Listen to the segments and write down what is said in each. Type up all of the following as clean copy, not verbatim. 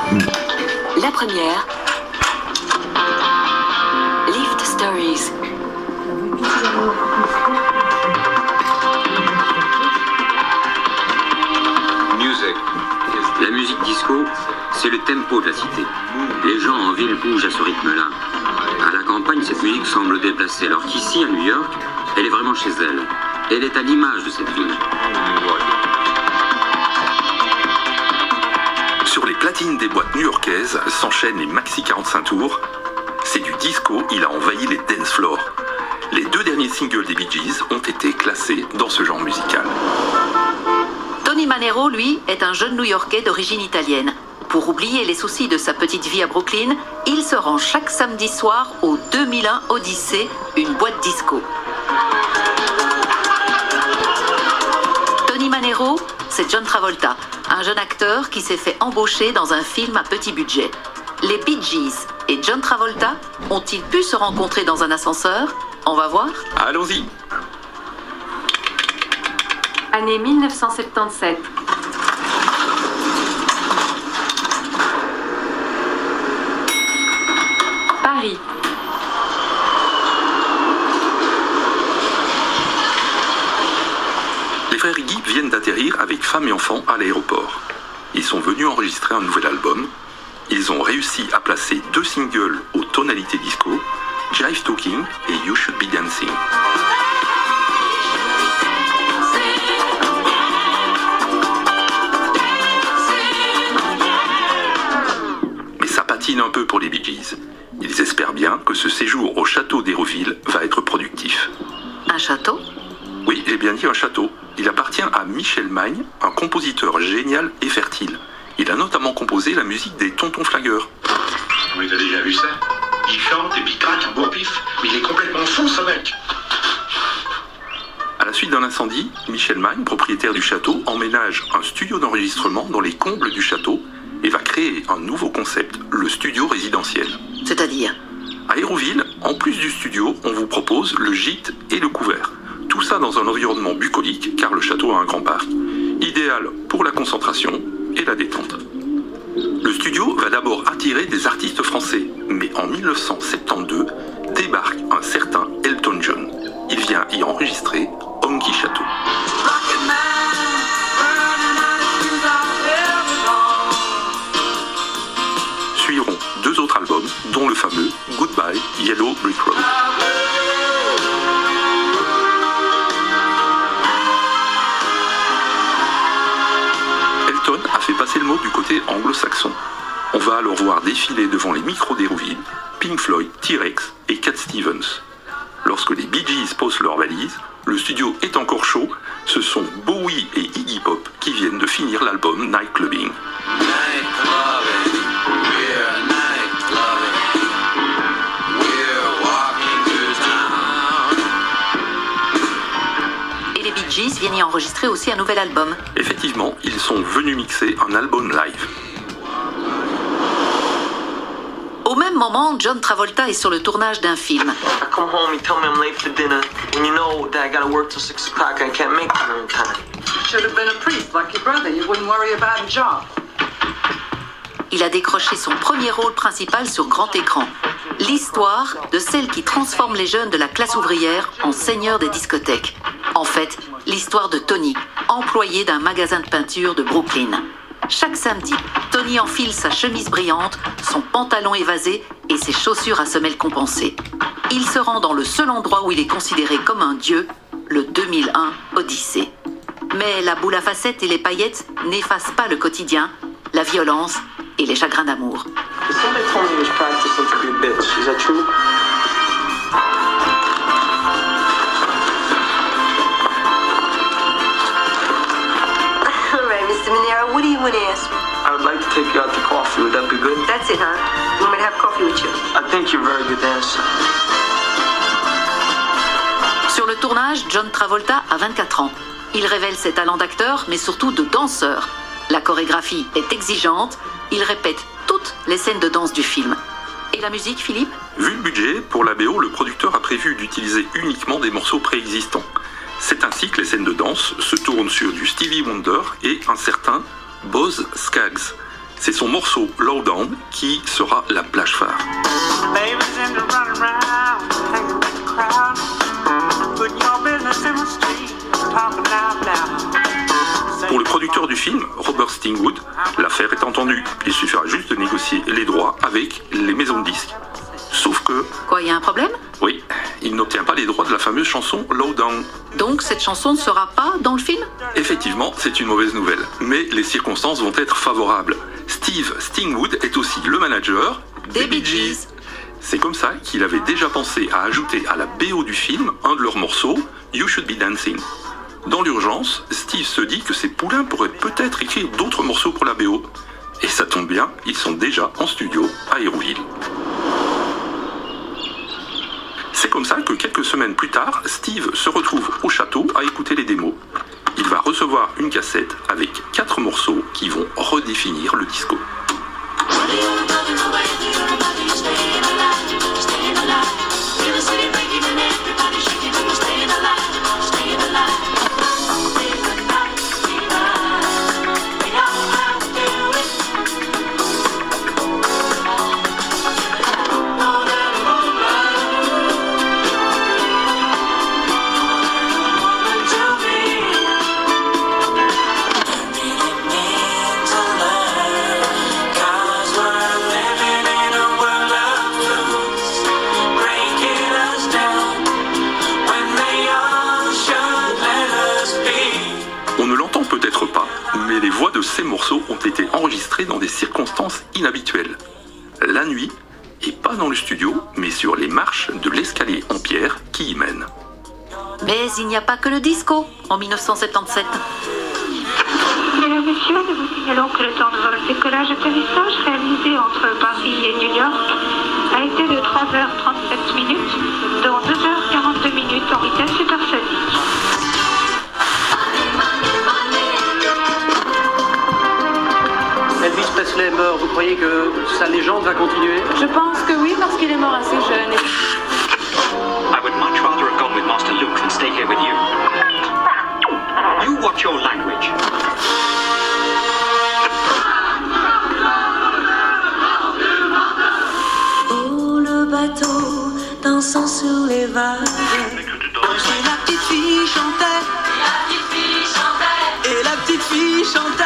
La première, Lift Stories. La musique disco, c'est le tempo de la cité. Les gens en ville bougent à ce rythme-là. À la campagne, cette musique semble déplacée, alors qu'ici, à New York, elle est vraiment chez elle. Elle est à l'image de cette ville. Sur les platines des boîtes new-yorkaises s'enchaînent les maxi 45 tours. C'est du disco, il a envahi les dance floors. Les 2 derniers singles des Bee Gees ont été classés dans ce genre musical. Tony Manero, lui, est un jeune New-Yorkais d'origine italienne. Pour oublier les soucis de sa petite vie à Brooklyn, il se rend chaque samedi soir au 2001 Odyssey, une boîte disco. Tony Manero, c'est John Travolta, un jeune acteur qui s'est fait embaucher dans un film à petit budget. Les Bee Gees et John Travolta ont-ils pu se rencontrer dans un ascenseur? On va voir. Allons-y. Année 1977. Paris. Les frères Gibb viennent d'atterrir avec femme et enfants à l'aéroport. Ils sont venus enregistrer un nouvel album. Ils ont réussi à placer 2 singles aux tonalités disco, Jive Talking et You Should Be Dancing. Mais ça patine un peu pour les Bee Gees. Ils espèrent bien que ce séjour au château d'Hérouville va être productif. Un château? Oui, j'ai bien dit un château. Il appartient à Michel Magne, un compositeur génial et fertile. Il a notamment composé la musique des Tontons Flingueurs. Oui, t'as déjà vu ça? Il chante et puis il craque un beau pif. Mais il est complètement fou, ce mec. À la suite d'un incendie, Michel Magne, propriétaire du château, emménage un studio d'enregistrement dans les combles du château et va créer un nouveau concept, le studio résidentiel. C'est-à-dire? À Hérouville, en plus du studio, on vous propose le gîte et le couvert. Tout ça dans un environnement bucolique, car le château a un grand parc, idéal pour la concentration et la détente. Le studio va d'abord attirer des artistes français, mais en 1972 débarque un certain Elton John. Il vient y enregistrer Honky Château. Suivront 2 autres albums, dont le fameux Goodbye Yellow Brick Road. Elton a fait passer le mot du côté anglo-saxon. On va alors voir défiler devant les micros d'Hérouville Pink Floyd, T-Rex et Cat Stevens. Lorsque les Bee Gees posent leurs valises, le studio est encore chaud, ce sont Bowie et Iggy Pop qui viennent de finir l'album Night Clubbing. Et les Bee Gees viennent y enregistrer aussi un nouvel album. Effectivement, ils sont venus mixer un album live. Au même moment, John Travolta est sur le tournage d'un film. I come home, you tell me I'm late for dinner, and you know that I gotta work till 6 o'clock, I can't make dinner in time. Should have been a priest like your brother. You wouldn't worry about a job. Il a décroché son premier rôle principal sur grand écran. L'histoire de celle qui transforme les jeunes de la classe ouvrière en seigneurs des discothèques. En fait, l'histoire de Tony, employé d'un magasin de peinture de Brooklyn. Chaque samedi, Tony enfile sa chemise brillante, son pantalon évasé et ses chaussures à semelles compensées. Il se rend dans le seul endroit où il est considéré comme un dieu, le 2001 Odyssey. Mais la boule à facettes et les paillettes n'effacent pas le quotidien, la violence et les chagrins d'amour. Somebody told me he was practicing to be a bitch. Is that true? All right, Mr. Manero, what do you want to ask me? I would like to take you out to coffee. Would that be good? That's it, huh? You want me to have coffee with you? I think you're a very good dancer. Sur le tournage, John Travolta a 24 ans. Il révèle ses talents d'acteur, mais surtout de danseur. La chorégraphie est exigeante, il répète toutes les scènes de danse du film. Et la musique, Philippe? Vu le budget, pour la BO, le producteur a prévu d'utiliser uniquement des morceaux préexistants. C'est ainsi que les scènes de danse se tournent sur du Stevie Wonder et un certain Boz Scaggs. C'est son morceau Lowdown qui sera la plage phare. Pour le producteur du film, Robert Stingwood, l'affaire est entendue. Il suffira juste de négocier les droits avec les maisons de disques. Sauf que... Quoi, il y a un problème? Oui, il n'obtient pas les droits de la fameuse chanson Lowdown. Donc cette chanson ne sera pas dans le film? Effectivement, c'est une mauvaise nouvelle, mais les circonstances vont être favorables. Steve Stingwood est aussi le manager des Bee Gees. C'est comme ça qu'il avait déjà pensé à ajouter à la BO du film un de leurs morceaux, You Should Be Dancing. Dans l'urgence, Steve se dit que ses poulains pourraient peut-être écrire d'autres morceaux pour la BO. Et ça tombe bien, ils sont déjà en studio à Hérouville. C'est comme ça que quelques semaines plus tard, Steve se retrouve au château à écouter les démos. Il va recevoir une cassette avec 4 morceaux qui vont redéfinir le disco. Les voix de ces morceaux ont été enregistrées dans des circonstances inhabituelles. La nuit, et pas dans le studio, mais sur les marches de l'escalier en pierre qui y mène. Mais il n'y a pas que le disco en 1977. Mesdames, Messieurs, nous vous signalons que le temps de vol décollage-atterrissage réalisé entre Paris et New York a été de 3h37 minutes, dont 2h42 minutes en vitesse supersonique. Elvis Presley est mort, vous croyez que sa légende va continuer? Je pense que oui, parce qu'il est mort assez jeune. I would much rather have gone with Master Luke than stay here with you. You watch your language. Oh, le bateau dansant sur les vagues. Et la petite fille chantait. Et la petite fille chantait.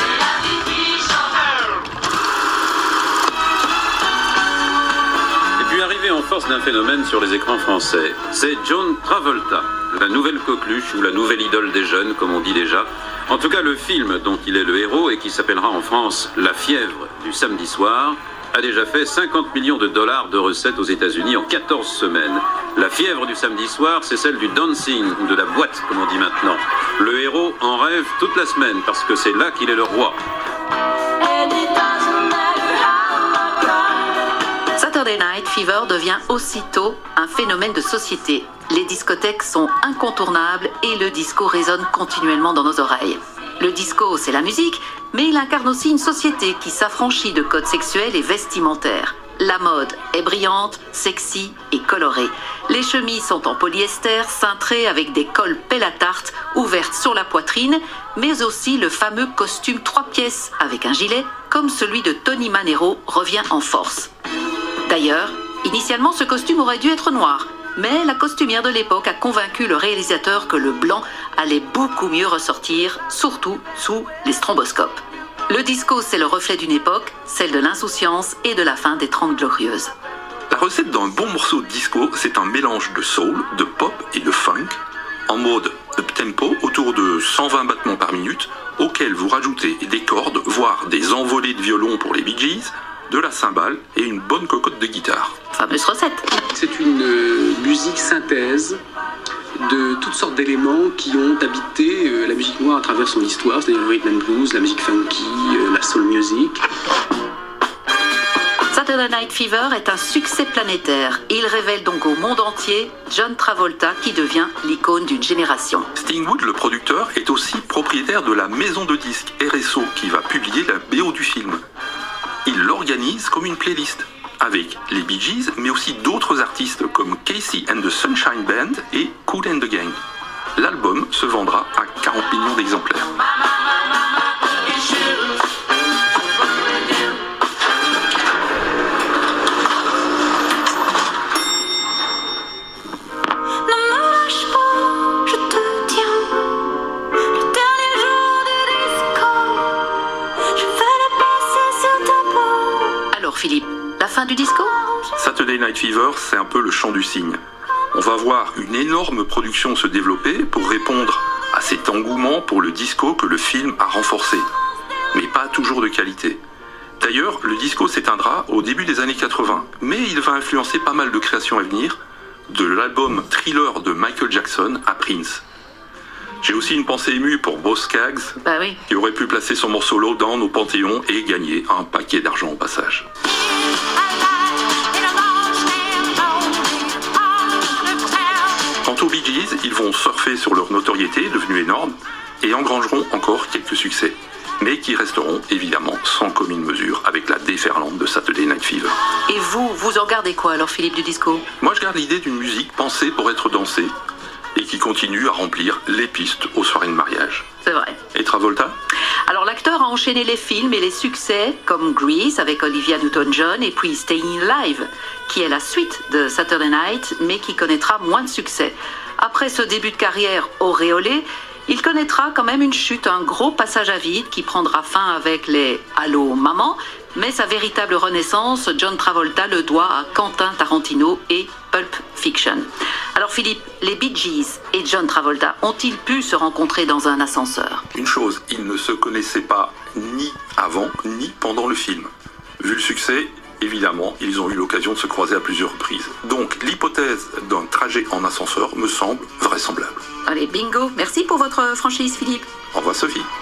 Arrivé en force d'un phénomène sur les écrans français, c'est John Travolta, la nouvelle coqueluche ou la nouvelle idole des jeunes, comme on dit déjà. En tout cas, le film dont il est le héros et qui s'appellera en France La fièvre du samedi soir a déjà fait 50 millions de dollars de recettes aux États-Unis en 14 semaines. La fièvre du samedi soir, c'est celle du dancing ou de la boîte, comme on dit maintenant. Le héros en rêve toute la semaine parce que c'est là qu'il est le roi. Saturday Night Fever devient aussitôt un phénomène de société. Les discothèques sont incontournables et le disco résonne continuellement dans nos oreilles. Le disco, c'est la musique, mais il incarne aussi une société qui s'affranchit de codes sexuels et vestimentaires. La mode est brillante, sexy et colorée. Les chemises sont en polyester, cintrées avec des cols pelle à tarte ouvertes sur la poitrine, mais aussi le fameux costume 3 pièces avec un gilet, comme celui de Tony Manero, revient en force. D'ailleurs, initialement ce costume aurait dû être noir, mais la costumière de l'époque a convaincu le réalisateur que le blanc allait beaucoup mieux ressortir, surtout sous les stromboscopes. Le disco, c'est le reflet d'une époque, celle de l'insouciance et de la fin des 30 glorieuses. La recette d'un bon morceau de disco, c'est un mélange de soul, de pop et de funk, en mode up-tempo autour de 120 battements par minute, auquel vous rajoutez des cordes, voire des envolées de violon pour les Bee Gees, de la cymbale et une bonne cocotte de guitare. Fameuse recette. C'est une musique synthèse de toutes sortes d'éléments qui ont habité la musique noire à travers son histoire, c'est-à-dire le rhythm and blues, la musique funky, la soul music. Saturday Night Fever est un succès planétaire. Il révèle donc au monde entier John Travolta qui devient l'icône d'une génération. Stingwood, le producteur, est aussi propriétaire de la maison de disques RSO qui va publier la BO du film. Il l'organise comme une playlist, avec les Bee Gees, mais aussi d'autres artistes comme Casey and the Sunshine Band et Kool and the Gang. L'album se vendra à 40 millions d'exemplaires. Philippe, la fin du disco? Saturday Night Fever, c'est un peu le chant du cygne. On va voir une énorme production se développer pour répondre à cet engouement pour le disco que le film a renforcé, mais pas toujours de qualité. D'ailleurs, le disco s'éteindra au début des années 80, mais il va influencer pas mal de créations à venir, de l'album Thriller de Michael Jackson à Prince. J'ai aussi une pensée émue pour Boz Scaggs, qui aurait pu placer son morceau Low Down au Panthéon et gagner un paquet d'argent au passage. Quant aux Bee Gees, ils vont surfer sur leur notoriété devenue énorme et engrangeront encore quelques succès, mais qui resteront évidemment sans commune mesure avec la déferlante de Saturday Night Fever. Et vous en gardez quoi alors, Philippe, du disco? Moi, je garde l'idée d'une musique pensée pour être dansée et qui continue à remplir les pistes aux soirées de mariage. C'est vrai. Et Travolta? Alors l'acteur a enchaîné les films et les succès comme Grease avec Olivia Newton-John et puis Staying Alive, qui est la suite de Saturday Night mais qui connaîtra moins de succès. Après ce début de carrière auréolé, il connaîtra quand même une chute, un gros passage à vide qui prendra fin avec les « Allô maman », mais sa véritable renaissance, John Travolta le doit à Quentin Tarantino et Pulp Fiction. Alors Philippe, les Bee Gees et John Travolta ont-ils pu se rencontrer dans un ascenseur? Une chose, ils ne se connaissaient pas ni avant ni pendant le film. Vu le succès, évidemment, ils ont eu l'occasion de se croiser à plusieurs reprises. Donc l'hypothèse d'un trajet en ascenseur me semble vraisemblable. Allez, bingo. Merci pour votre franchise, Philippe. Au revoir, Sophie.